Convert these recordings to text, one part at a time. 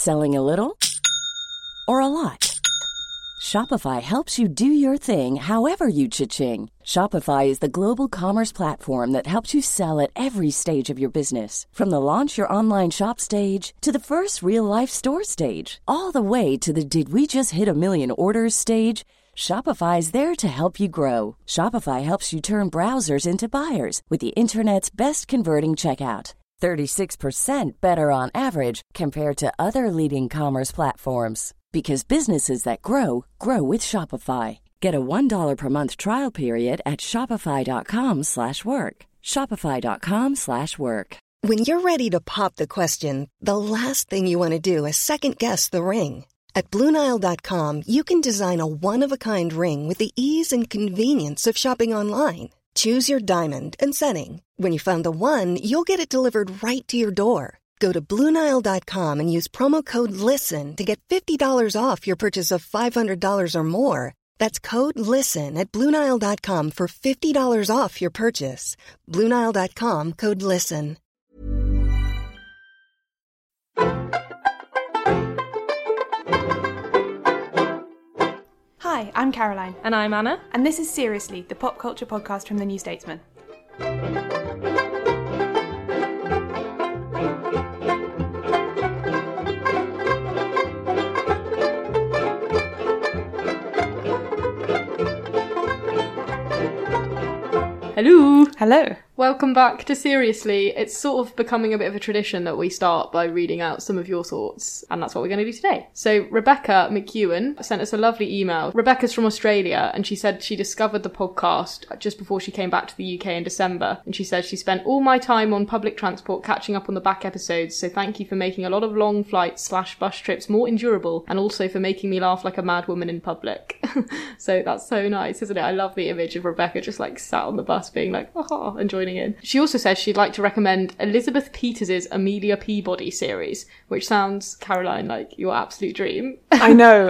Selling a little or a lot? Shopify helps you do your thing however you cha-ching. Shopify is the global commerce platform that helps you sell at every stage of your business. From the launch your online shop stage to the first real-life store stage, all the way to the did we just hit a million orders stage. Shopify is there to help you grow. Shopify helps you turn browsers into buyers with the internet's best converting checkout. 36% better on average compared to other leading commerce platforms. Because businesses that grow, grow with Shopify. Get a $1 per month trial period at shopify.com/work. Shopify.com/work. When you're ready to pop the question, the last thing you want to do is second-guess the ring. At BlueNile.com, you can design a one-of-a-kind ring with the ease and convenience of shopping online. Choose your diamond and setting. When you find the one, you'll get it delivered right to your door. Go to BlueNile.com and use promo code LISTEN to get $50 off your purchase of $500 or more. That's code LISTEN at BlueNile.com for $50 off your purchase. BlueNile.com, code LISTEN. Hi, I'm Caroline. And I'm Anna. And this is Seriously, the pop culture podcast from The New Statesman. Hello. Hello. Welcome back to Seriously. It's sort of becoming a bit of a tradition that we start by reading out some of your thoughts, and that's what we're going to do today. So Rebecca McEwen sent us a lovely email. Rebecca's from Australia, and she said she discovered the podcast just before she came back to the UK in December, and she said she spent all my time on public transport catching up on the back episodes, so thank you for making a lot of long flights / bus trips more endurable, and also for making me laugh like a mad woman in public. So that's so nice, isn't it? I love the image of Rebecca just like sat on the bus being like, oh, and joining in. She also says she'd like to recommend Elizabeth Peters's Amelia Peabody series, which sounds, Caroline, like your absolute dream. I know.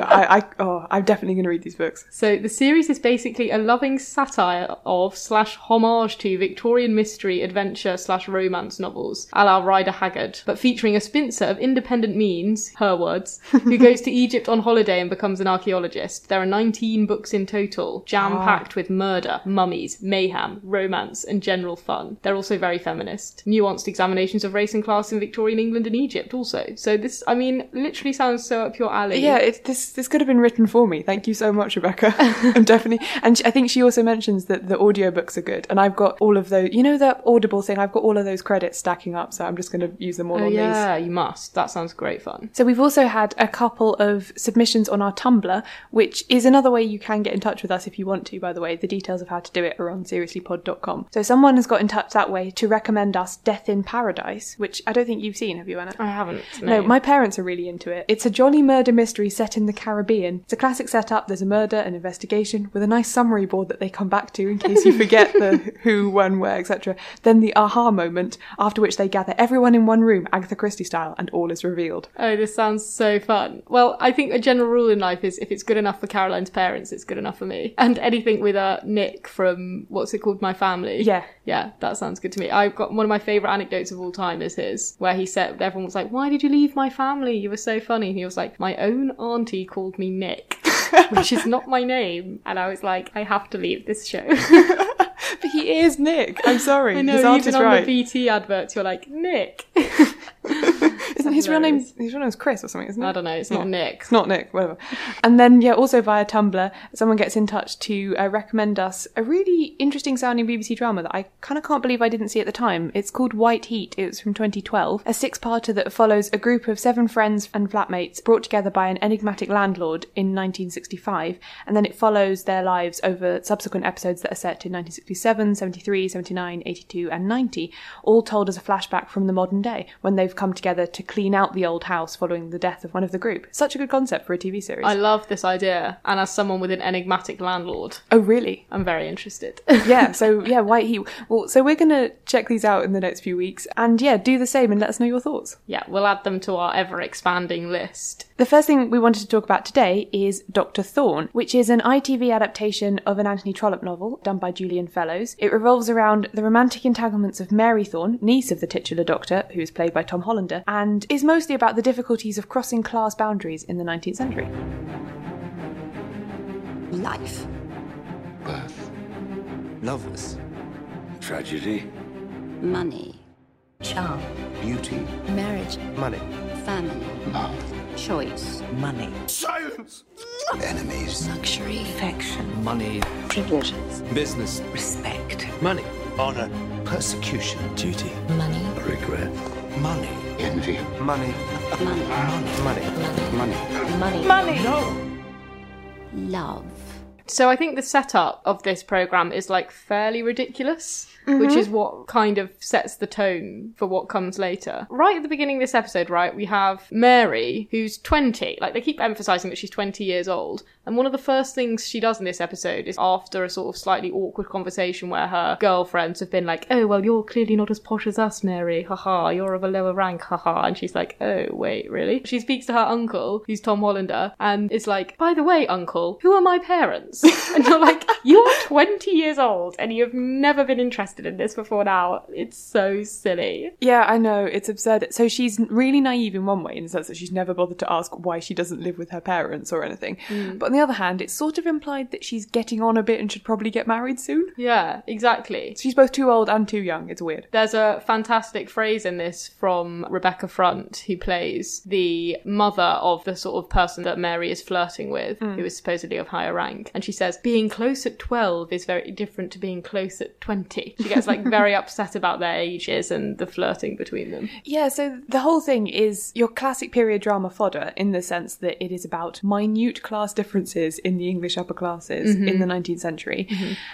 I'm definitely going to read these books. So the series is basically a loving satire of / homage to Victorian mystery, adventure / romance novels, a la Rider Haggard, but featuring a spinster of independent means, her words, who goes to Egypt on holiday and becomes an archaeologist. There are 19 books in total, jam-packed with murder, mummies, mayhem, romance, and general fun. They're also very feminist. Nuanced examinations of race and class in Victorian England and Egypt also. So this, I mean, literally sounds so up your alley. Yeah, this could have been written for me. Thank you so much, Rebecca. I'm definitely... And I think she also mentions that the audiobooks are good. And I've got all of those... You know the Audible thing? I've got all of those credits stacking up, so I'm just going to use them all on these. Yeah, you must. That sounds great fun. So we've also had a couple of submissions on our Tumblr, which is another way you can get in touch with us if you want to, by the way. The details of how to do it are on seriouslypod.com. So someone has got in touch that way to recommend us Death in Paradise, which I don't think you've seen, have you, Anna? I haven't. No, my parents are really into it. It's a jolly murder mystery set in the Caribbean. It's a classic setup. There's a murder, an investigation, with a nice summary board that they come back to in case you forget the who, when, where, etc. Then the aha moment, after which they gather everyone in one room, Agatha Christie style, and all is revealed. Oh, this sounds so fun. Well, I think a general rule in life is if it's good enough for Caroline's parents, it's good enough for me. And anything with Nick from, what's it called, My Family? Yeah. Yeah, that sounds good to me. I've got one of my favourite anecdotes of all time is his, where he said, everyone was like, why did you leave My Family? You were so funny. And he was like, my own auntie called me Nick, which is not my name. And I was like, I have to leave this show. But he is Nick. I'm sorry. I know, his aunt even is on right. the BT adverts, you're like, Nick. Isn't his real name? His real name's Chris or something, isn't it? I don't know. It's not Nick. It's not Nick. Whatever. And then, yeah, also via Tumblr, someone gets in touch to recommend us a really interesting sounding BBC drama that I kind of can't believe I didn't see at the time. It's called White Heat. It was from 2012. A 6-parter that follows a group of 7 friends and flatmates brought together by an enigmatic landlord in 1965, and then it follows their lives over subsequent episodes that are set in 1967, 73, 79, 82, and 90, all told as a flashback from the modern day when they've come together to clean out the old house following the death of one of the group. Such a good concept for a TV series. I love this idea. And as someone with an enigmatic landlord. Oh, really? I'm very interested. Yeah, so yeah, White Heat. Well, so we're going to check these out in the next few weeks. And yeah, do the same and let us know your thoughts. Yeah, we'll add them to our ever-expanding list. The first thing we wanted to talk about today is Dr. Thorne, which is an ITV adaptation of an Anthony Trollope novel done by Julian Fellows. It revolves around the romantic entanglements of Mary Thorne, niece of the titular doctor, who is played by Tom Hollander, and and is mostly about the difficulties of crossing class boundaries in the 19th century. Life. Birth. Lovers. Tragedy. Money. Charm. Beauty. Marriage. Money. Family. Love. Choice. Money. Silence! Enemies. Luxury. Affection. Money. Privileges. Business. Respect. Money. Honor. Persecution. Duty. Money. Regret. Money. Envy. Money. Money. Money. Money. Money. Money! No! Love. So I think the setup of this programme is like fairly ridiculous, which is what kind of sets the tone for what comes later. Right at the beginning of this episode, right, we have Mary, who's 20. Like, they keep emphasising that she's 20 years old. And one of the first things she does in this episode is after a sort of slightly awkward conversation where her girlfriends have been like, oh, well, you're clearly not as posh as us, Mary. Haha, you're of a lower rank. Haha. And she's like, oh, wait, really? She speaks to her uncle, who's Tom Hollander, and is like, by the way, uncle, who are my parents? And you're like, you're 20 years old and you've never been interested in this before now. It's so silly. Yeah, I know, it's absurd. So she's really naive in one way, in the sense that she's never bothered to ask why she doesn't live with her parents or anything. But on the other hand, it's sort of implied that she's getting on a bit and should probably get married soon. Yeah, exactly. She's both too old and too young. It's weird. There's a fantastic phrase in this from Rebecca Front, who plays the mother of the sort of person that Mary is flirting with, who is supposedly of higher rank. And she says, being close at 12 is very different to being close at 20. She gets like very upset about their ages and the flirting between them. Yeah, so the whole thing is your classic period drama fodder, in the sense that it is about minute class differences in the English upper classes in the 19th century.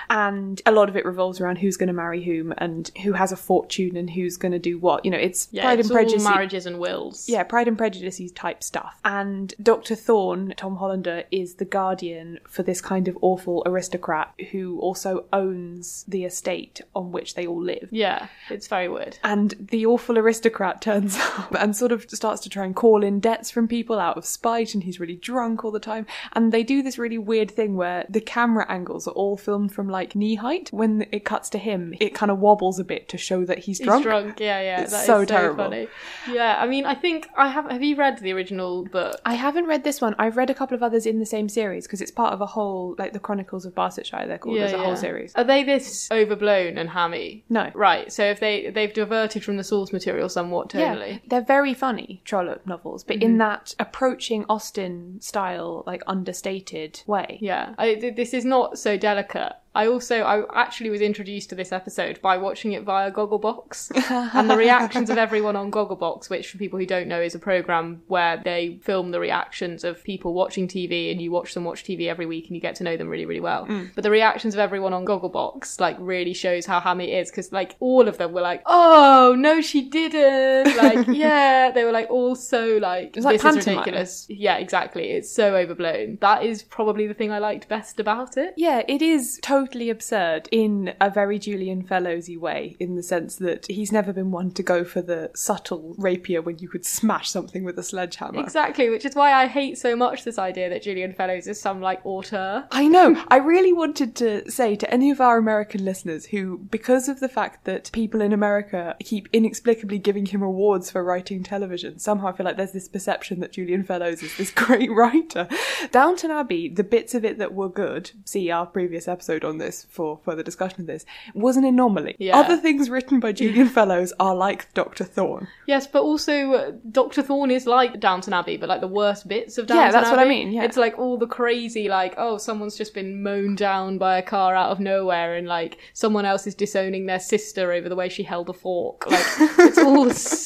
And a lot of it revolves around who's going to marry whom and who has a fortune and who's going to do what. You know, it's Pride and Prejudice. All marriages and wills. Yeah, Pride and Prejudice type stuff. And Dr. Thorne, Tom Hollander, is the guardian for this kind of awful aristocrat who also owns the estate on which they all live. Yeah, it's very weird. And the awful aristocrat turns up and sort of starts to try and call in debts from people out of spite, and he's really drunk all the time. And they do this really weird thing where the camera angles are all filmed from like knee height. When it cuts to him, it kind of wobbles a bit to show that he's drunk. He's drunk, yeah. It's that so is terrible. Funny. Yeah, I mean, I think have you read the original book? I haven't read this one. I've read a couple of others in the same series because it's part of a whole, like the Chronicles of Barsetshire, they're called, as a whole series. Are they this overblown and hammy? No. Right, so if they've diverted from the source material somewhat tonally. Yeah, they're very funny Trollope novels, but in that approaching Austen style, like understated way. Yeah, this is not so delicate. I actually was introduced to this episode by watching it via Gogglebox, and the reactions of everyone on Gogglebox, which for people who don't know is a program where they film the reactions of people watching TV, and you watch them watch TV every week and you get to know them really, really well. But the reactions of everyone on Gogglebox like really shows how hammy it is, because like all of them were like, oh no she didn't, like yeah, they were like all so like, it's like this is pantomime. ridiculous. Yeah, exactly, it's so overblown. That is probably the thing I liked best about it. Yeah, it is totally absurd in a very Julian Fellowsy way, in the sense that he's never been one to go for the subtle rapier when you could smash something with a sledgehammer. Exactly, which is why I hate so much this idea that Julian Fellows is some like auteur. I know. I really wanted to say to any of our American listeners who, because of the fact that people in America keep inexplicably giving him awards for writing television, somehow I feel like there's this perception that Julian Fellowes is this great writer. Downton Abbey, the bits of it that were good, see our previous episode on this for further discussion of this, was an anomaly. Yeah. Other things written by Julian Fellowes are like Dr. Thorne. Yes, but also Dr. Thorne is like Downton Abbey, but like the worst bits of Downton Abbey. Yeah, that's what I mean, yeah. It's like all the crazy, like, oh, someone's just been mown down by a car out of nowhere, and like someone else is disowning their sister over the way she held a fork. Like, it's all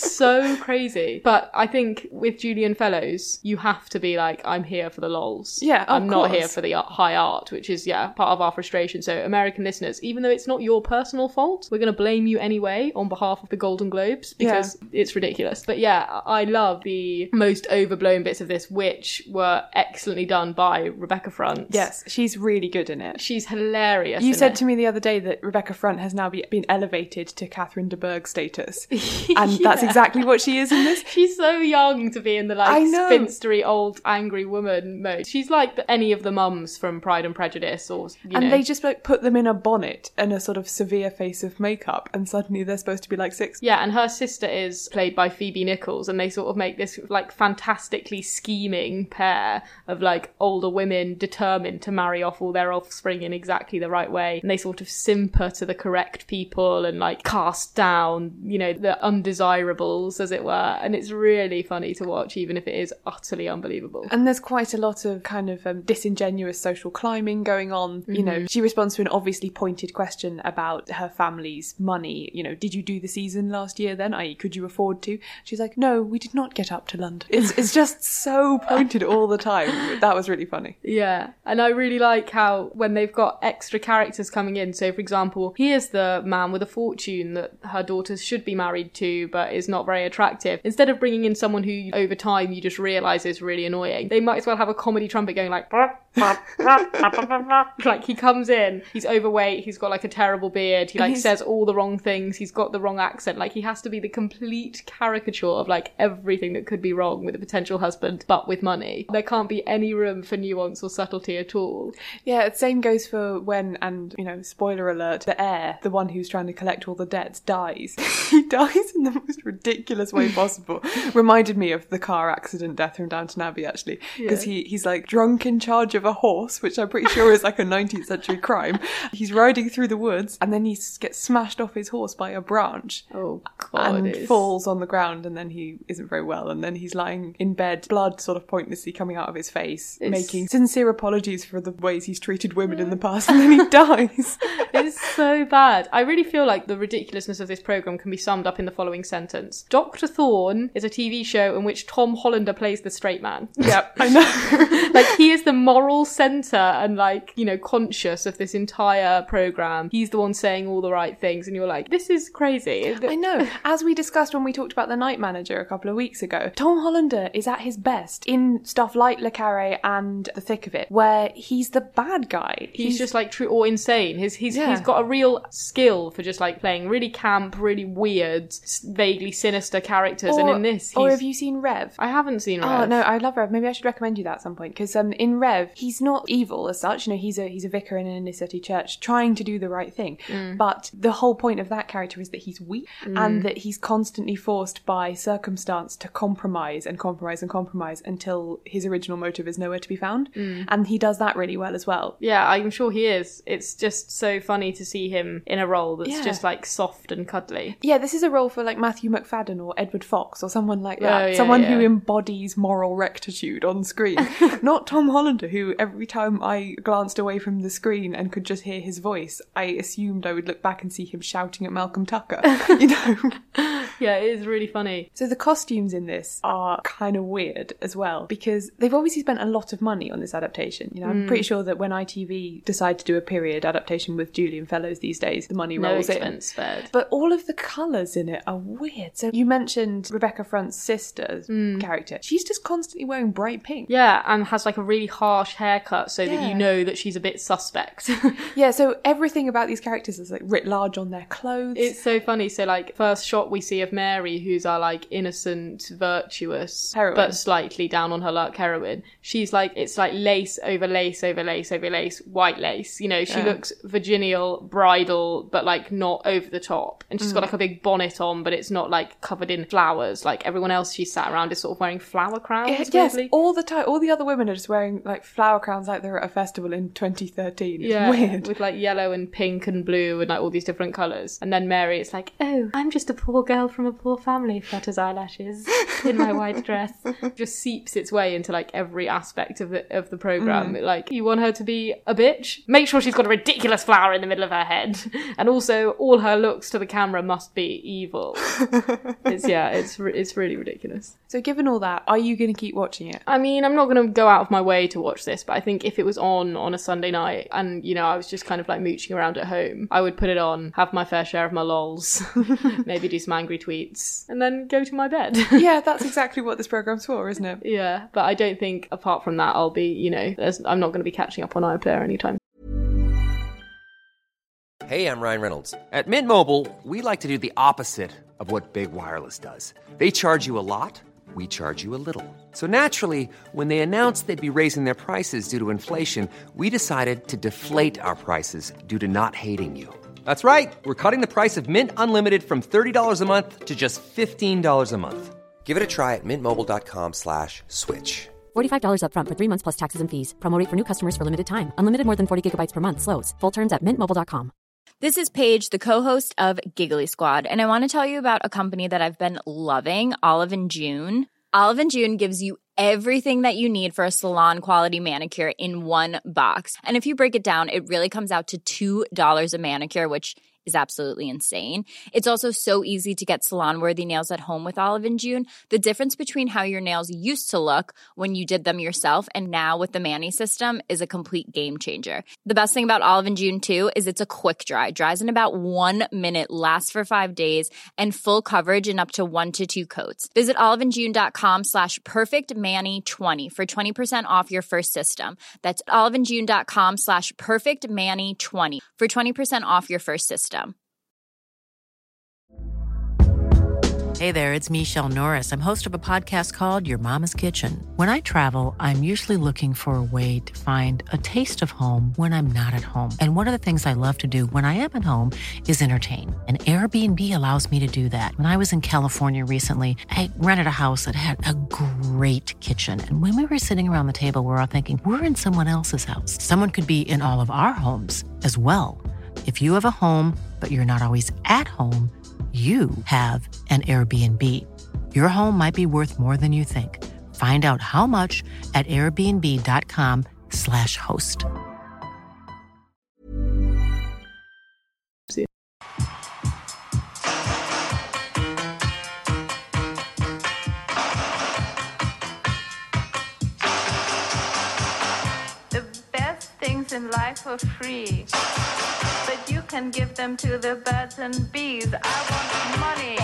so crazy. But I think with Julian Fellowes, you have to be like, I'm here for the lols. Yeah, I'm not here for the high art, which is, part of our frustration. So American listeners, even though it's not your personal fault, we're going to blame you anyway on behalf of the Golden Globes, because it's ridiculous. But yeah, I love the most overblown bits of this, which were excellently done by Rebecca Front. Yes, she's really good in it. She's hilarious. You said to me the other day that Rebecca Front has now been elevated to Catherine de Bourgh status. And that's exactly what she is in this. She's so young to be in the like spinstery old angry woman mode. She's like any of the mums from Pride and Prejudice, or they just like put them in a bonnet and a sort of severe face of makeup, and suddenly they're supposed to be like 6. Yeah, and her sister is played by Phoebe Nichols, and they sort of make this like fantastically scheming pair of like older women determined to marry off all their offspring in exactly the right way, and they sort of simper to the correct people and like cast down, you know, the undesirables, as it were, and it's really funny to watch, even if it is utterly unbelievable. And there's quite a lot of kind of disingenuous social climbing going on. You know, she responds to an obviously pointed question about her family's money. You know, did you do the season last year then? I.e., could you afford to? She's like, no, we did not get up to London. It's just so pointed all the time. That was really funny. Yeah, and I really like how when they've got extra characters coming in, so for example, here's the man with a fortune that her daughters should be married to but is not very attractive. Instead of bringing in someone who over time you just realise is really annoying, they might as well have a comedy trumpet going like like he comes in, he's overweight, he's got like a terrible beard, he like says all the wrong things, he's got the wrong accent, like he has to be the complete caricature of like everything that could be wrong with a potential husband but with money. There can't be any room for nuance or subtlety at all. Yeah, the same goes for when, and you know, spoiler alert, the heir, the one who's trying to collect all the debts, dies. He dies in the most ridiculous way possible. Reminded me of the car accident death from Downton Abbey, actually, because he's like drunk in charge of a horse, which I'm pretty sure is like a 19th century crime. He's riding through the woods and then he gets smashed off his horse by a branch. Oh God, and falls on the ground, and then he isn't very well, and then he's lying in bed, blood sort of pointlessly coming out of his face, making sincere apologies for the ways he's treated women in the past, and then he dies. It's so bad. I really feel like the ridiculousness of this programme can be summed up in the following sentence. Dr. Thorne is a TV show in which Tom Hollander plays the straight man. Yep, I know. Like, he is the moral centre and, like, you know, conscious of this entire programme. He's the one saying all the right things, and you're like, this is crazy. I know. As we discussed when we talked about The Night Manager a couple of weeks ago, Tom Hollander is at his best in stuff like Le Carré and The Thick of It, where he's the bad guy. He's just like true or insane. He's got a real skill for just like playing really camp, really weird, vaguely sinister characters. And in this, or have you seen Rev? I haven't seen Rev. Oh no, I love Rev. Maybe I should recommend you that at some point, because in Rev, he's not evil as such. You know, he's a vicar in an inner city church trying to do the right thing. But the whole point of that character is that he's weak and that he's constantly forced by circumstance to compromise and compromise and compromise until his original motive is nowhere to be found. And he does that really well as well. Yeah, I'm sure he is. It's just so funny to see him in a role that's just like soft and cuddly. Yeah, this is a role for like Matthew McFadden or Edward Fox or someone like that. Someone who embodies moral rectitude on screen. Not Tom Hollander, who every time I glanced away from the screen and could just hear his voice, I assumed I would look back and see him shouting at Malcolm Tucker. You know? Yeah, it is really funny. So the costumes in this are kind of weird as well, because they've obviously spent a lot of money on this adaptation. You know, I'm pretty sure that when ITV decide to do a period adaptation with Julian Fellows these days, the money rolls in. No expense spared. But all of the colours in it are weird. So you mentioned Rebecca Front's sister's character. She's just constantly wearing bright pink. Yeah, and has like a really harsh haircut so that you know that she's a bit suspect. Yeah, so everything about these characters is like writ large on their clothes. It's so funny. So like first shot we see of Mary, who's our like innocent, virtuous, heroine, but slightly down on her luck heroine. She's like, it's like lace over lace over lace over lace, white lace. You know, she looks virginal, bridal, but like not over the top. And she's got like a big bonnet on, but it's not like covered in flowers. Like everyone else she's sat around is sort of wearing flower crowns. Yes, all the time. All the other women are just wearing like flower crowns like they're at a festival in 2013. It's weird. With like yellow and pink and blue and like all these different colours. And then Mary, it's like, oh, I'm just a poor girl from a poor family, flutters eyelashes in my white dress. Just seeps its way into like every aspect of the programme. Like, you want her to be a bitch? Make sure she's got a ridiculous flower in the middle of her head. And also, all her looks to the camera must be evil. It's really ridiculous. So given all that, are you going to keep watching it? I mean, I'm not going to go out of my way to watch this, but I think if it was on a Sunday night and, you know, I was just kind of like mooching around at home, I would put it on, have my fair share of my lols, maybe do some angry tweets, and then go to my bed. Yeah, that's exactly what this programme's for, isn't it? Yeah, but I don't think, apart from that, I'll be, you know, I'm not going to be catching up on iPlayer anytime. Hey, I'm Ryan Reynolds. At Mint Mobile, we like to do the opposite of what Big Wireless does. They charge you a lot, we charge you a little. So naturally, when they announced they'd be raising their prices due to inflation, we decided to deflate our prices due to not hating you. That's right. We're cutting the price of Mint Unlimited from $30 a month to just $15 a month. Give it a try at mintmobile.com/switch. $45 up front for 3 months plus taxes and fees. Promo rate for new customers for limited time. Unlimited more than 40 gigabytes per month. Slows full terms at mintmobile.com. This is Paige, the co-host of Giggly Squad, and I want to tell you about a company that I've been loving, Olive & June. Olive & June gives you everything that you need for a salon-quality manicure in one box. And if you break it down, it really comes out to $2 a manicure, which is absolutely insane. It's also so easy to get salon-worthy nails at home with Olive & June. The difference between how your nails used to look when you did them yourself and now with the Mani system is a complete game changer. The best thing about Olive & June, too, is it's a quick dry. Dries in about 1 minute, lasts for 5 days, and full coverage in up to 1 to 2 coats. Visit oliveandjune.com/perfectmani20 for 20% off your first system. That's oliveandjune.com/perfectmani20 for 20% off your first system. Hey there, it's Michelle Norris. I'm host of a podcast called Your Mama's Kitchen. When I travel, I'm usually looking for a way to find a taste of home when I'm not at home. And one of the things I love to do when I am at home is entertain. And Airbnb allows me to do that. When I was in California recently, I rented a house that had a great kitchen. And when we were sitting around the table, we were all thinking, we're in someone else's house. Someone could be in all of our homes as well. If you have a home, but you're not always at home, you have an Airbnb. Your home might be worth more than you think. Find out how much at airbnb.com/host. The best things in life are free, but you can give them to the birds and bees. I want money.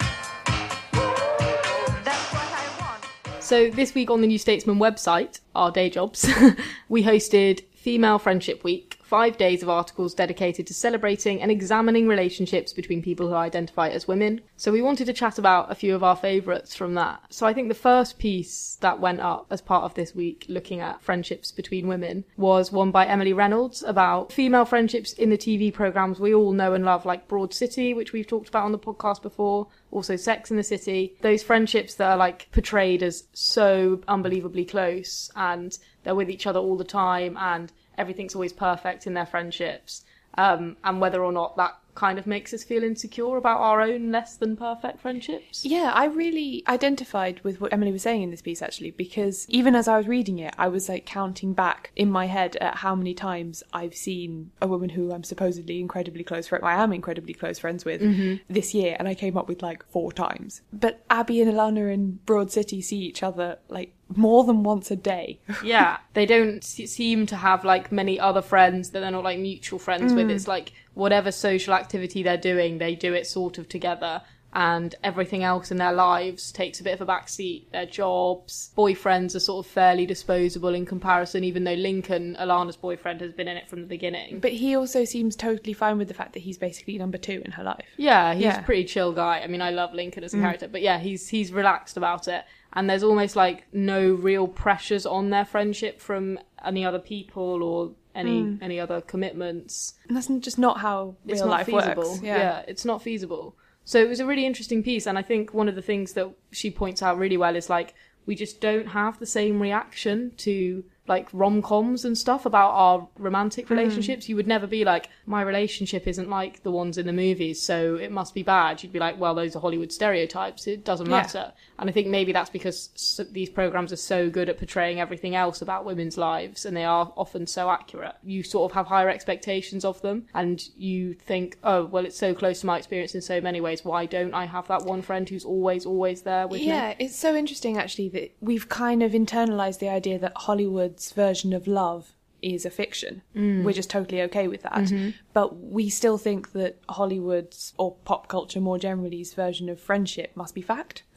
That's what I want. So this week on the New Statesman website, our day jobs, we hosted Female Friendship Week, 5 days of articles dedicated to celebrating and examining relationships between people who identify as women. So we wanted to chat about a few of our favourites from that. So I think the first piece that went up as part of this week looking at friendships between women was one by Emily Reynolds about female friendships in the TV programmes we all know and love, like Broad City, which we've talked about on the podcast before, also Sex and the City. Those friendships that are like portrayed as so unbelievably close and they're with each other all the time and everything's always perfect in their friendships, and whether or not that kind of makes us feel insecure about our own less than perfect friendships. Yeah, I really identified with what Emily was saying in this piece, actually, because even as I was reading it, I was like counting back in my head at how many times I've seen a woman who I'm supposedly incredibly close friends with this year, and I came up with like 4 times. But Abby and Ilana in Broad City see each other like more than once a day. Yeah, they don't seem to have like many other friends that they're not like mutual friends with. It's like whatever social activity they're doing, they do it sort of together, and everything else in their lives takes a bit of a backseat. Their jobs, boyfriends are sort of fairly disposable in comparison, even though Lincoln, Alana's boyfriend, has been in it from the beginning. But he also seems totally fine with the fact that he's basically number 2 in her life. Yeah, he's a pretty chill guy. I mean, I love Lincoln as a character, but yeah, he's relaxed about it. And there's almost like no real pressures on their friendship from any other people or any other commitments. And that's just not how real life works. Yeah, it's not feasible. So it was a really interesting piece, and I think one of the things that she points out really well is like we just don't have the same reaction to like rom-coms and stuff about our romantic relationships. You would never be like, my relationship isn't like the ones in the movies, so it must be bad. You'd be like, well, those are Hollywood stereotypes. It doesn't matter. And I think maybe that's because these programs are so good at portraying everything else about women's lives, and they are often so accurate. You sort of have higher expectations of them, and you think, oh, well, it's so close to my experience in so many ways. Why don't I have that one friend who's always there with me? Yeah, it's so interesting, actually, that we've kind of internalized the idea that Hollywood's version of love is a fiction. We're just totally okay with that. But we still think that Hollywood's, or pop culture more generally's, version of friendship must be fact.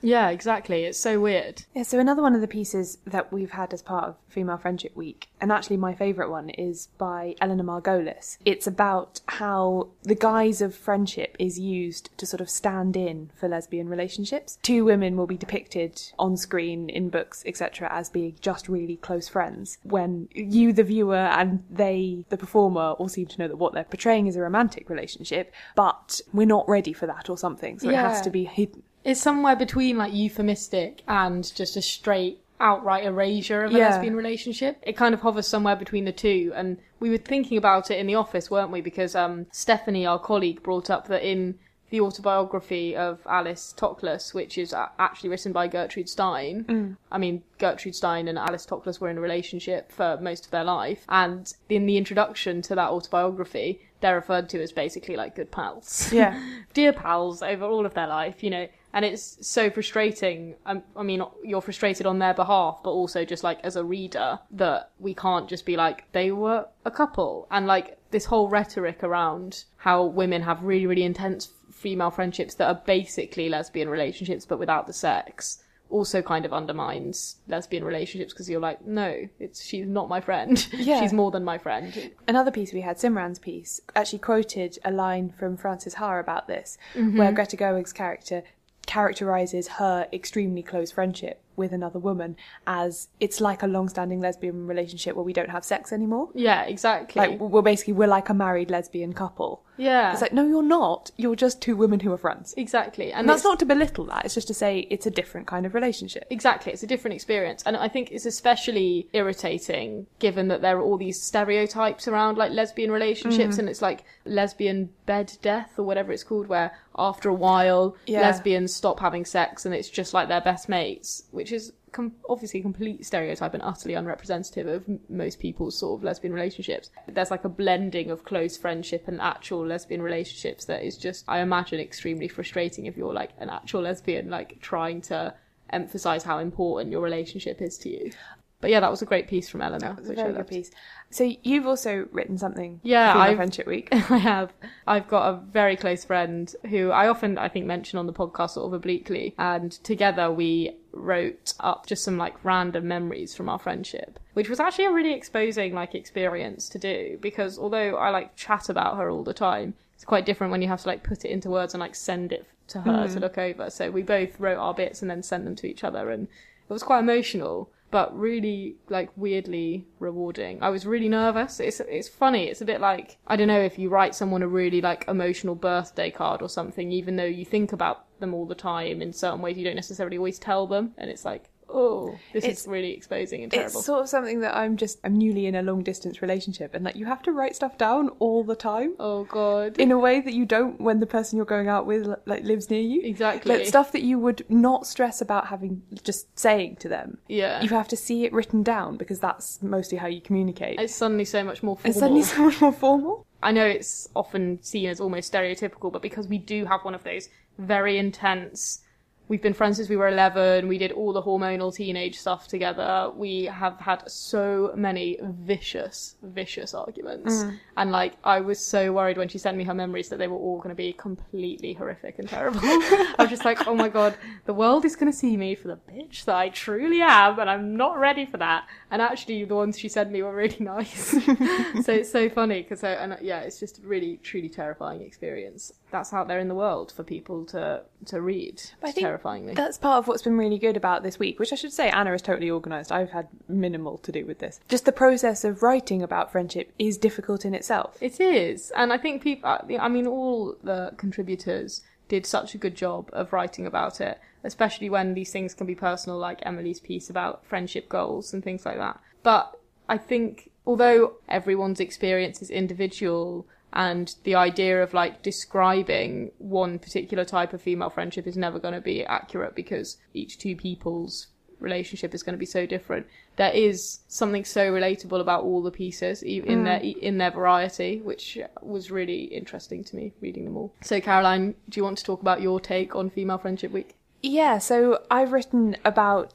Yeah, exactly. It's so weird. Yeah, so another one of the pieces that we've had as part of Female Friendship Week, and actually my favourite one, is by Eleanor Margolis. It's about how the guise of friendship is used to sort of stand in for lesbian relationships. Two women will be depicted on screen, in books, etc., as being just really close friends, when you, the viewer, and they, the performer, all seem to know that what they're portraying is a romantic relationship, but we're not ready for that or something, so it has to be hidden. It's somewhere between like euphemistic and just a straight outright erasure of a lesbian relationship. It kind of hovers somewhere between the two, and we were thinking about it in the office, weren't we? Because Stephanie, our colleague, brought up that in the autobiography of Alice Toklas, which is actually written by Gertrude Stein. I mean, Gertrude Stein and Alice Toklas were in a relationship for most of their life, and in the introduction to that autobiography, they're referred to as basically like good pals. Yeah. Dear pals over all of their life, you know. And it's so frustrating. I mean, you're frustrated on their behalf, but also just like as a reader that we can't just be like, they were a couple. And like this whole rhetoric around how women have really, really intense female friendships that are basically lesbian relationships, but without the sex, also kind of undermines lesbian relationships, because you're like, no, she's not my friend. Yeah. She's more than my friend. Another piece we had, Simran's piece, actually quoted a line from Frances Ha about this, where Greta Gerwig's character characterises her extremely close friendship with another woman as it's like a long-standing lesbian relationship where we don't have sex anymore. Yeah, exactly. Like, we're like a married lesbian couple. Yeah. It's like, no, you're not. You're just two women who are friends. Exactly. And that's not to belittle that. It's just to say it's a different kind of relationship. Exactly. It's a different experience. And I think it's especially irritating given that there are all these stereotypes around like lesbian relationships, and it's like lesbian bed death or whatever it's called, where after a while lesbians stop having sex and it's just like their best mates, which is obviously a complete stereotype and utterly unrepresentative of most people's sort of lesbian relationships. There's like a blending of close friendship and actual lesbian relationships that is just, I imagine, extremely frustrating if you're like an actual lesbian, like trying to emphasise how important your relationship is to you. But yeah, that was a great piece from Eleanor. That was a very good piece. So you've also written something for Female Friendship Week. I have. I've got a very close friend who I often, I think, mention on the podcast sort of obliquely. And together we wrote up just some like random memories from our friendship, which was actually a really exposing like experience to do, because although I like chat about her all the time, it's quite different when you have to like put it into words and like send it to her to look over. So we both wrote our bits and then sent them to each other, and it was quite emotional, but really like weirdly rewarding. I was really nervous. It's funny. It's a bit like, I don't know, if you write someone a really like emotional birthday card or something, even though you think about them all the time in certain ways, you don't necessarily always tell them, and it's like, oh, this is really exposing and terrible. It's sort of something that I'm newly in a long distance relationship, and like you have to write stuff down all the time. Oh god. In a way that you don't when the person you're going out with like lives near you. Exactly. Like stuff that you would not stress about having just saying to them. Yeah. You have to see it written down, because that's mostly how you communicate. It's suddenly so much more formal. It's suddenly so much more formal. I know it's often seen as almost stereotypical, but because we do have one of those very intense, we've been friends since we were 11, we did all the hormonal teenage stuff together, we have had so many vicious arguments. And like, I was so worried when she sent me her memories that they were all going to be completely horrific and terrible. I was just like, oh my god, the world is going to see me for the bitch that I truly am, and I'm not ready for that. And actually, the ones she sent me were really nice. So it's so funny, because it's just a really, truly terrifying experience. That's out there in the world for people to read. But I think terrifyingly. That's part of what's been really good about this week, which I should say Anna is totally organised. I've had minimal to do with this. Just the process of writing about friendship is difficult in itself. It is. And I think people, I mean, all the contributors did such a good job of writing about it, especially when these things can be personal, like Emily's piece about friendship goals and things like that. But I think, although everyone's experience is individual, and the idea of like describing one particular type of female friendship is never going to be accurate, because each two people's relationship is going to be so different, there is something so relatable about all the pieces in their variety, which was really interesting to me reading them all. So Caroline, do you want to talk about your take on Female Friendship Week? Yeah, so I've written about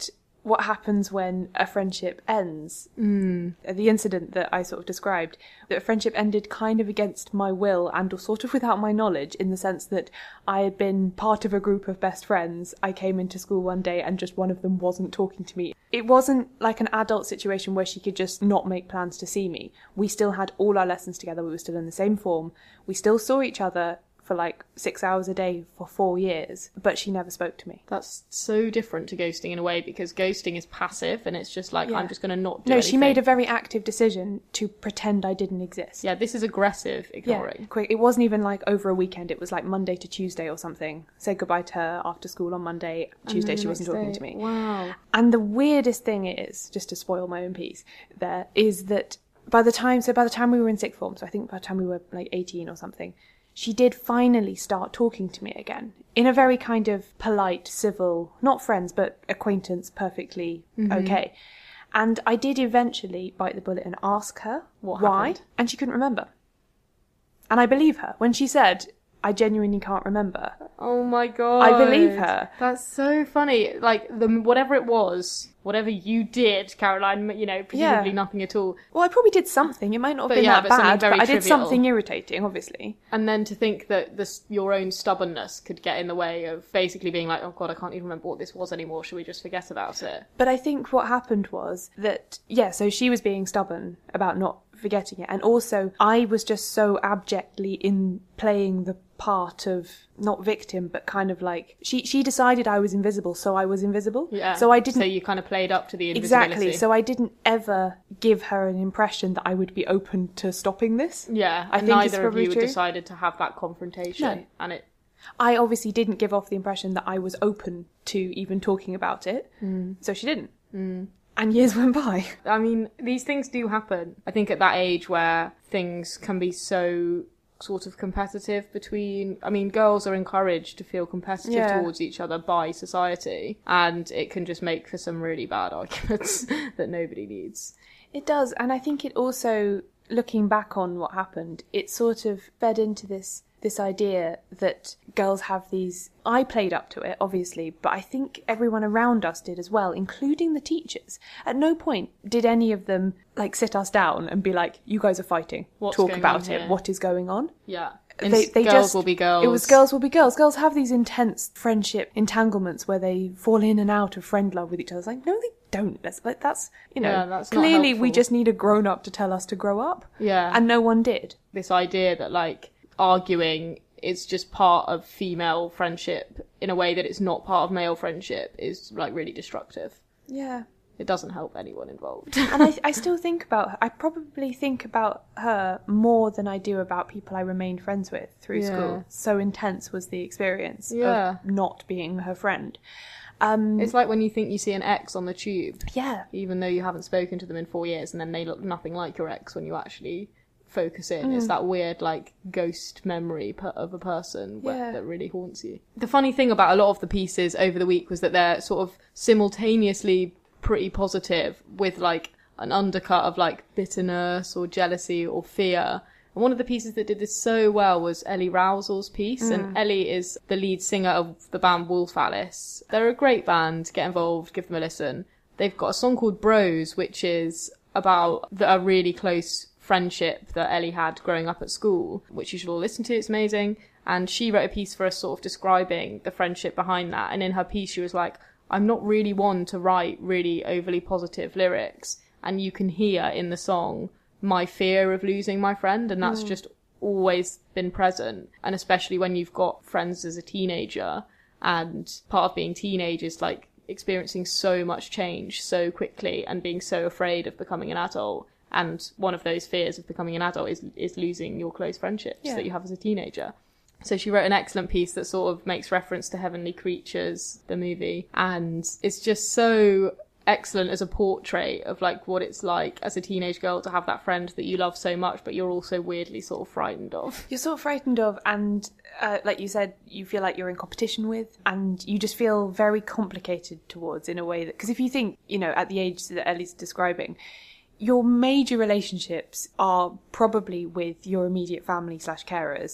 what happens when a friendship ends. The incident that I sort of described, that a friendship ended kind of against my will and sort of without my knowledge, in the sense that I had been part of a group of best friends. I came into school one day and just one of them wasn't talking to me. It wasn't like an adult situation where she could just not make plans to see me. We still had all our lessons together. We were still in the same form. We still saw each other for like 6 hours a day for 4 years, but she never spoke to me. That's so different to ghosting in a way, because ghosting is passive and it's just like, I'm just going to not do anything. She made a very active decision to pretend I didn't exist. Yeah, this is aggressive ignoring. Yeah, it wasn't even like over a weekend. It was like Monday to Tuesday or something. Said goodbye to her after school on Monday. Tuesday she wasn't talking to me. Wow. And the weirdest thing is, just to spoil my own piece there, is that by the time we were in sixth form, so I think by the time we were like 18 or something, she did finally start talking to me again in a very kind of polite, civil, not friends, but acquaintance, perfectly okay. And I did eventually bite the bullet and ask her why, and she couldn't remember. And I believe her. When she said, I genuinely can't remember. Oh my God. I believe her. That's so funny. Like, whatever it was, whatever you did, Caroline, presumably nothing at all. Well, I probably did something. It might not have been that bad, but I did something irritating, obviously. And then to think that your own stubbornness could get in the way of basically being like, oh God, I can't even remember what this was anymore. Should we just forget about it? But I think what happened was that, so she was being stubborn about not forgetting it. And also, I was just so abjectly in playing the part of, not victim, but kind of like, she decided I was invisible, so I was invisible. Yeah. So I didn't... So you kind of played up to the invisibility. Exactly. So I didn't ever give her an impression that I would be open to stopping this. Yeah. I think neither of you decided to have that confrontation. No. And I obviously didn't give off the impression that I was open to even talking about it. So she didn't. And years went by. I mean, these things do happen. I think at that age where things can be so sort of competitive between... I mean, girls are encouraged to feel competitive towards each other by society, and it can just make for some really bad arguments that nobody needs. It does, and I think it also, looking back on what happened, it sort of fed into this idea that girls have these... I played up to it, obviously, but I think everyone around us did as well, including the teachers. At no point did any of them, like, sit us down and be like, you guys are fighting. Talk about it. What is going on? Yeah. Girls will be girls. It was girls will be girls. Girls have these intense friendship entanglements where they fall in and out of friend love with each other. It's like, no, they don't. That's that's clearly we just need a grown up to tell us to grow up. Yeah. And no one did. This idea that, like, arguing is just part of female friendship in a way that it's not part of male friendship is, like, really destructive. Yeah. It doesn't help anyone involved. And I still think about her. I probably think about her more than I do about people I remained friends with through school. So intense was the experience of not being her friend. It's like when you think you see an ex on the tube. Yeah. Even though you haven't spoken to them in 4 years, and then they look nothing like your ex when you actually focus in. It's that weird, like, ghost memory of a person that really haunts you. The funny thing about a lot of the pieces over the week was that they're sort of simultaneously pretty positive with, like, an undercut of, like, bitterness or jealousy or fear. And one of the pieces that did this so well was Ellie Rousel's piece. And Ellie is the lead singer of the band Wolf Alice. They're a great band. Get involved, give them a listen. They've got a song called Bros, which is about a really close friendship that Ellie had growing up at school, which you should all listen to. It's amazing. And she wrote a piece for us sort of describing the friendship behind that. And in her piece, she was like, I'm not really one to write really overly positive lyrics. And you can hear in the song my fear of losing my friend. And that's just always been present. And especially when you've got friends as a teenager. And part of being teenage is, like, experiencing so much change so quickly and being so afraid of becoming an adult. And one of those fears of becoming an adult is losing your close friendships that you have as a teenager. So she wrote an excellent piece that sort of makes reference to Heavenly Creatures, the movie. And it's just so excellent as a portrait of, like, what it's like as a teenage girl to have that friend that you love so much, but you're also weirdly sort of frightened of. You're sort of frightened of, and like you said, you feel like you're in competition with, and you just feel very complicated towards, in a way that... Because if you think, at the age that Ellie's describing... Your major relationships are probably with your immediate family / carers.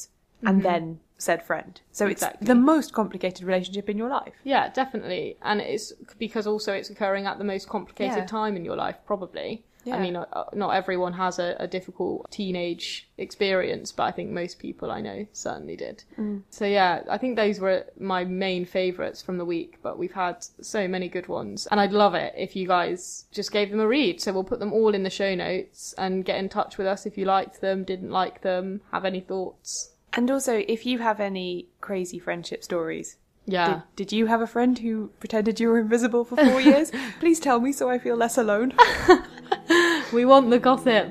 and then said friend. So it's the most complicated relationship in your life. Yeah, definitely. And it's because also it's occurring at the most complicated time in your life, probably. Yeah. I mean, not everyone has a difficult teenage experience, but I think most people I know certainly did. So yeah, I think those were my main favourites from the week, but we've had so many good ones. And I'd love it if you guys just gave them a read. So we'll put them all in the show notes and get in touch with us if you liked them, didn't like them, have any thoughts. And also, if you have any crazy friendship stories. Yeah. Did you have a friend who pretended you were invisible for 4 years? Please tell me so I feel less alone. We want the gossip.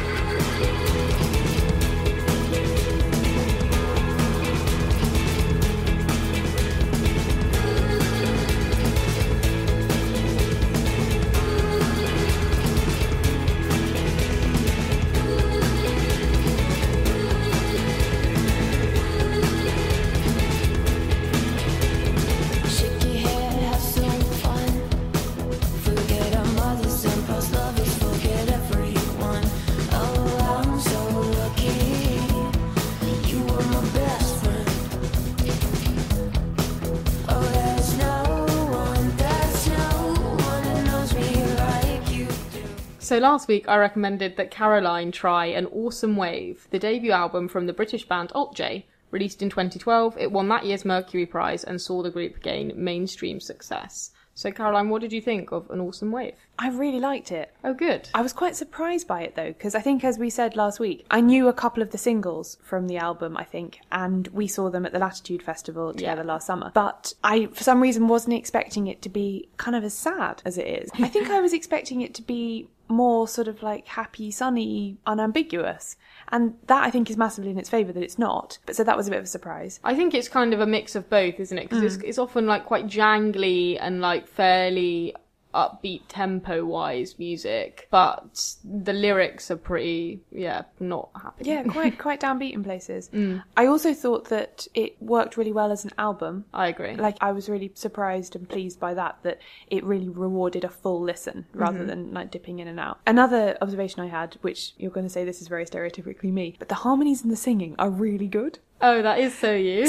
So last week I recommended that Caroline try An Awesome Wave, the debut album from the British band Alt J. Released in 2012, it won that year's Mercury Prize and saw the group gain mainstream success. So Caroline, what did you think of An Awesome Wave? I really liked it. Oh, good. I was quite surprised by it, though, because I think, as we said last week, I knew a couple of the singles from the album, I think, and we saw them at the Latitude Festival together last summer. But I, for some reason, wasn't expecting it to be kind of as sad as it is. I think I was expecting it to be more sort of like happy, sunny, unambiguous. And that, I think, is massively in its favour that it's not. But so that was a bit of a surprise. I think it's kind of a mix of both, isn't it? Because it's often like quite jangly and like fairly upbeat tempo-wise music, but the lyrics are pretty, not happy. Yeah, quite downbeat in places. I also thought that it worked really well as an album. I agree. Like, I was really surprised and pleased by that it really rewarded a full listen rather than like dipping in and out. Another observation I had, which you're going to say this is very stereotypically me, but the harmonies and the singing are really good. Oh, that is so you.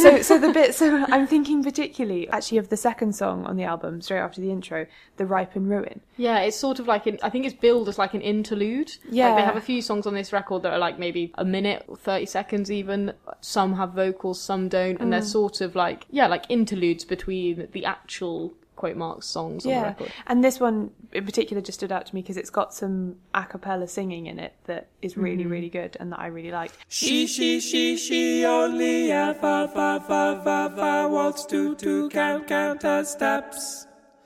So I'm thinking particularly actually of the second song on the album, straight after the intro, The Ripe and Ruin. Yeah, it's sort of like I think it's billed as like an interlude. Yeah. Like they have a few songs on this record that are like maybe a minute or 30 seconds even. Some have vocals, some don't, and they're sort of like interludes between the actual quote marks songs on the record. And this one in particular just stood out to me because it's got some a cappella singing in it that is really, really good and that I really liked. She only ever wants to count her steps.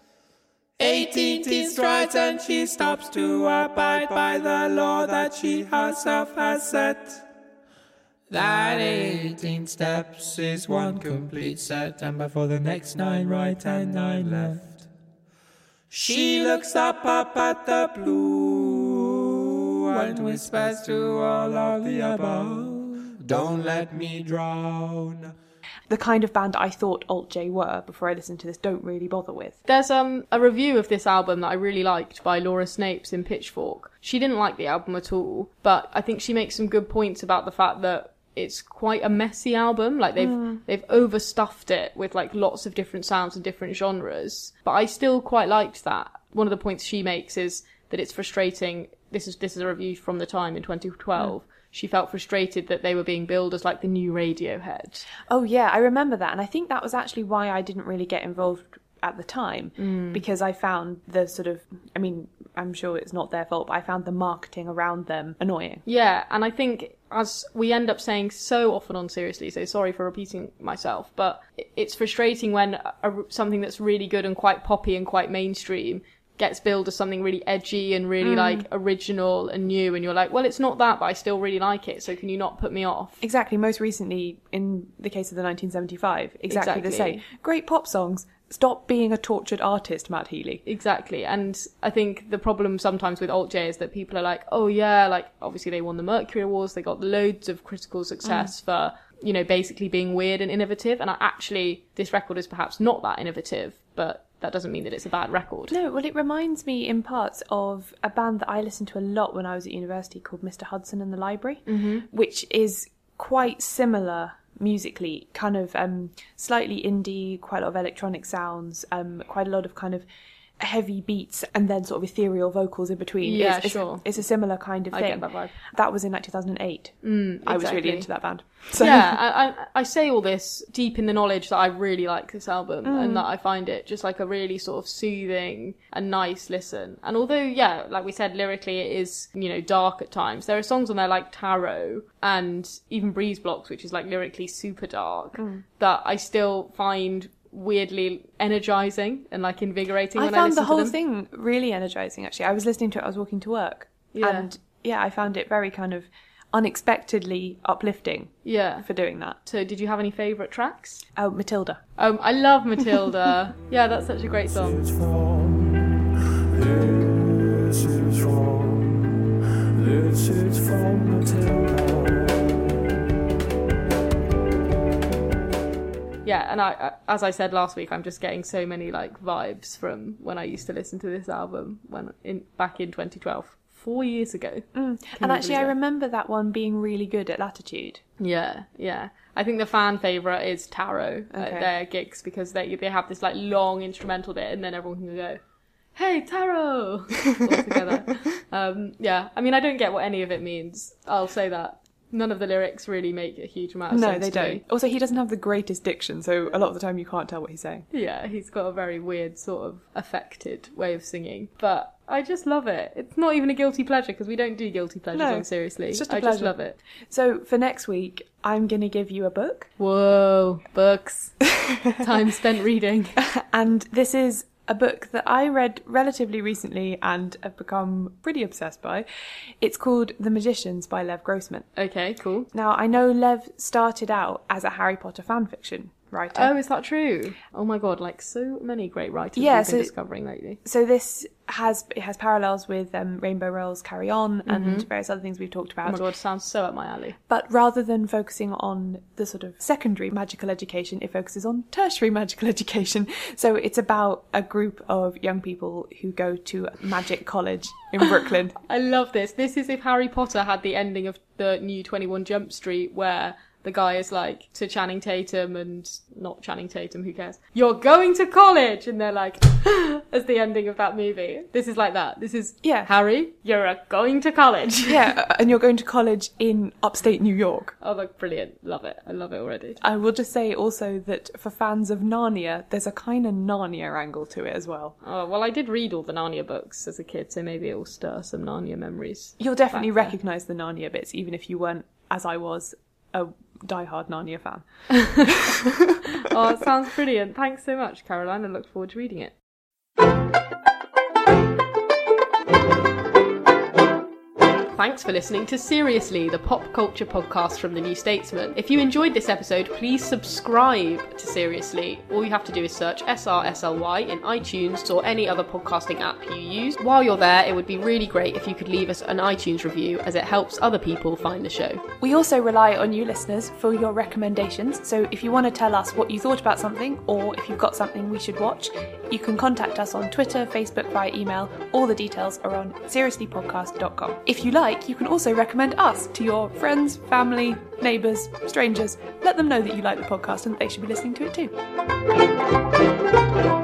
18 strides and she stops to abide by the law that she herself has set. That 18 steps is one complete set, and before the next 9 right and 9 left. She looks up at the blue and whispers to all of the above, don't let me drown. The kind of band I thought Alt J were before I listened to this don't really bother with. There's a review of this album that I really liked by Laura Snapes in Pitchfork. She didn't like the album at all, but I think she makes some good points about the fact that it's quite a messy album. Like they've overstuffed it with like lots of different sounds and different genres. But I still quite liked that. One of the points she makes is that it's frustrating. This is a review from the time in 2012. She felt frustrated that they were being billed as like the new Radiohead. Oh yeah, I remember that. And I think that was actually why I didn't really get involved at the time, because I found the sort of, I mean, I'm sure it's not their fault, but I found the marketing around them annoying. Yeah, and I think, as we end up saying so often on Seriously, so sorry for repeating myself, but it's frustrating when something that's really good and quite poppy and quite mainstream gets billed as something really edgy and really like original and new, and you're like, well, it's not that, but I still really like it, so can you not put me off? Exactly. Most recently, in the case of the 1975, exactly the same. Great pop songs. Stop being a tortured artist, Matt Healy. Exactly. And I think the problem sometimes with Alt J is that people are like, oh yeah, like obviously they won the Mercury Awards, they got loads of critical success for, you know, basically being weird and innovative. And this record is perhaps not that innovative, but that doesn't mean that it's a bad record. No, well, it reminds me in parts of a band that I listened to a lot when I was at university called Mr. Hudson and the Library, which is quite similar musically, kind of slightly indie, quite a lot of electronic sounds, quite a lot of kind of heavy beats and then sort of ethereal vocals in between. Yeah, sure. It's a similar kind of thing. I get that vibe. That was in like 2008. I was really into that band. So. Yeah, I say all this deep in the knowledge that I really like this album and that I find it just like a really sort of soothing and nice listen. And although, yeah, like we said, lyrically it is, you know, dark at times, there are songs on there like Tarot and even Breeze Blocks, which is like lyrically super dark, that I still find weirdly energizing and like invigorating when I listen to them. I found the whole thing really energizing, actually. I was listening to it, I was walking to work. Yeah. And yeah, I found it very kind of unexpectedly uplifting for doing that. So did you have any favourite tracks? Oh, Matilda. I love Matilda. Yeah, that's such a great song. This is from Matilda. Yeah, and I, as I said last week, I'm just getting so many like vibes from when I used to listen to this album back in 2012. 4 years ago. And actually I remember that one being really good at Latitude. Yeah. I think the fan favourite is Tarot at their gigs because they have this like long instrumental bit and then everyone can go, "Hey, Tarot!" all together. Yeah, I mean, I don't get what any of it means. I'll say that. None of the lyrics really make a huge amount of sense. No, they don't. Also, he doesn't have the greatest diction, so a lot of the time you can't tell what he's saying. Yeah, he's got a very weird sort of affected way of singing. But I just love it. It's not even a guilty pleasure because we don't do guilty pleasures on Seriously. It's just a pleasure. I just love it. So for next week, I'm going to give you a book. Whoa, books. Time spent reading. And this is a book that I read relatively recently and have become pretty obsessed by. It's called The Magicians by Lev Grossman. Okay, cool. Now, I know Lev started out as a Harry Potter fanfiction writer. Oh, is that true? Oh my god, like so many great writers we've been discovering lately. So this has parallels with Rainbow Rowell's Carry On and various other things we've talked about. Oh my god, sounds so up my alley. But rather than focusing on the sort of secondary magical education, it focuses on tertiary magical education. So it's about a group of young people who go to magic college in Brooklyn. I love this. This is if Harry Potter had the ending of the new 21 Jump Street where the guy is like to Channing Tatum and not Channing Tatum, who cares? "You're going to college!" And they're like, as the ending of that movie. This is like that. This is, Harry, you're going to college. Yeah, and you're going to college in upstate New York. Oh, like brilliant. Love it. I love it already. I will just say also that for fans of Narnia, there's a kind of Narnia angle to it as well. Oh, well, I did read all the Narnia books as a kid, so maybe it will stir some Narnia memories. You'll definitely recognise the Narnia bits, even if you weren't, as I was, a diehard Narnia fan. Oh, it sounds brilliant. Thanks so much, Caroline. I look forward to reading it. Thanks for listening to Seriously, the pop culture podcast from The New Statesman. If you enjoyed this episode, please subscribe to Seriously. All you have to do is search SRSLY in iTunes or any other podcasting app you use. While you're there, it would be really great if you could leave us an iTunes review as it helps other people find the show. We also rely on you listeners for your recommendations, so if you want to tell us what you thought about something or if you've got something we should watch, you can contact us on Twitter, Facebook, via email. All the details are on seriously.podcast.com. If you like, you can also recommend us to your friends, family, neighbours, strangers. Let them know that you like the podcast and that they should be listening to it too.